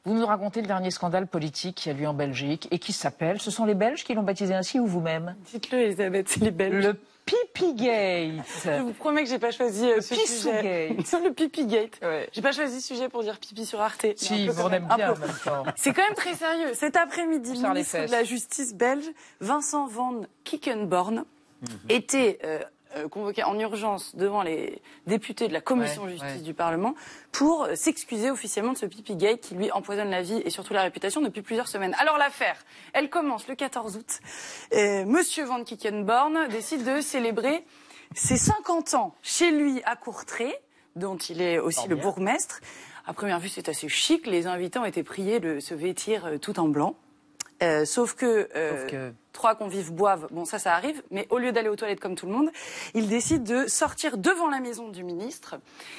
Vous nous racontez le dernier scandale politique qui a lieu en Belgique et qui s'appelle... Ce sont les Belges qui l'ont baptisé ainsi ou vous-même? Dites-le, Elisabeth, c'est les Belges. Le Pipigate. Je vous promets que j'ai pas choisi ce sujet. Le Pipigate. Ouais. J'ai pas choisi ce sujet pour dire pipi sur Arte. Si, vous en aimez bien en même temps. C'est quand même très sérieux. Cet après-midi, le ministre de la Justice belge, Vincent van Quickenborne, était convoqué en urgence devant les députés de la commission justice du Parlement pour s'excuser officiellement de ce Pipigate qui lui empoisonne la vie et surtout la réputation depuis plusieurs semaines. Alors l'affaire, elle commence le 14 août. Monsieur van Quickenborne décide de célébrer ses 50 ans chez lui à Courtrai, dont il est aussi le bourgmestre. À première vue, c'est assez chic. Les invités ont été priés de se vêtir tout en blanc. Sauf que 3 convives boivent, bon ça arrive, mais au lieu d'aller aux toilettes comme tout le monde, il décide de sortir devant la maison du ministre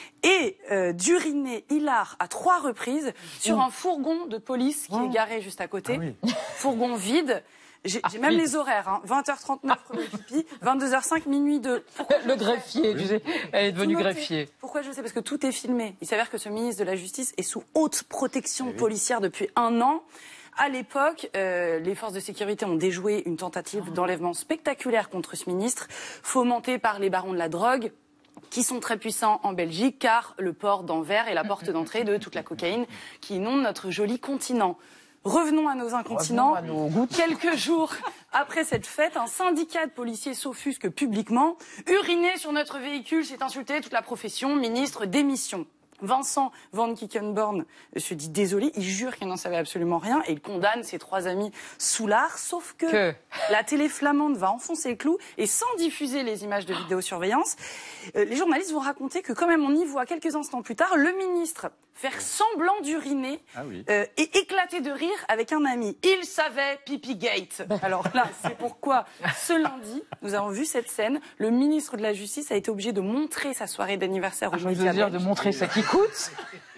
et d'uriner hilar à 3 reprises sur un fourgon de police qui est garé juste à côté. Ah oui. Fourgon vide. J'ai même les horaires, hein. 20h39 premier pipi, 22h05, minuit 2. Le greffier, tu sais, elle est devenue greffier. Pourquoi je sais? Parce que tout est filmé. Il s'avère que ce ministre de la Justice est sous haute protection policière depuis 1 an. À l'époque, les forces de sécurité ont déjoué une tentative d'enlèvement spectaculaire contre ce ministre, fomentée par les barons de la drogue, qui sont très puissants en Belgique, car le port d'Anvers est la porte d'entrée de toute la cocaïne qui inonde notre joli continent. Revenons à nos incontinents. Quelques jours après cette fête, un syndicat de policiers s'offusque publiquement. Uriner sur notre véhicule, c'est insulter toute la profession. Ministre, démission. Vincent van Quickenborne se dit désolé, il jure qu'il n'en savait absolument rien et il condamne ses 3 amis sous l'art, sauf que la télé flamande va enfoncer le clou et sans diffuser les images de vidéosurveillance, les journalistes vont raconter que quand même on y voit quelques instants plus tard le ministre faire semblant d'uriner et éclater de rire avec un ami. Il savait Pipigate. Alors là, c'est pourquoi ce lundi, nous avons vu cette scène. Le ministre de la Justice a été obligé de montrer sa soirée d'anniversaire au médias belges. De montrer ça qui coûte.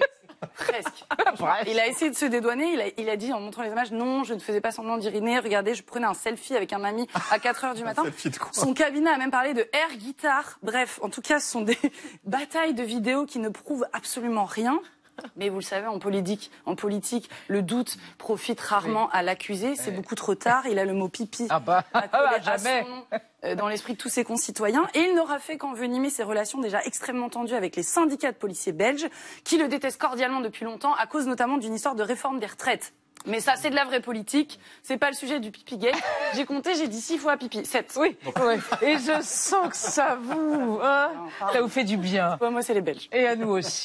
Presque. Il a essayé de se dédouaner, il a dit en montrant les images, non, je ne faisais pas semblant d'uriner, regardez, je prenais un selfie avec un ami à 4h du matin. Son cabinet a même parlé de air guitar. Bref, en tout cas, ce sont des batailles de vidéos qui ne prouvent absolument rien. Mais vous le savez, en politique, le doute profite rarement à l'accusé. C'est beaucoup trop tard. Il a le mot pipi jamais dans l'esprit de tous ses concitoyens. Et il n'aura fait qu'envenimer ses relations déjà extrêmement tendues avec les syndicats de policiers belges, qui le détestent cordialement depuis longtemps, à cause notamment d'une histoire de réforme des retraites. Mais ça, c'est de la vraie politique. C'est pas le sujet du Pipigate. J'ai compté, j'ai dit 6 fois pipi. 7. Oui. Et je sens que ça vous fait du bien. Moi, c'est les Belges. Et à nous aussi.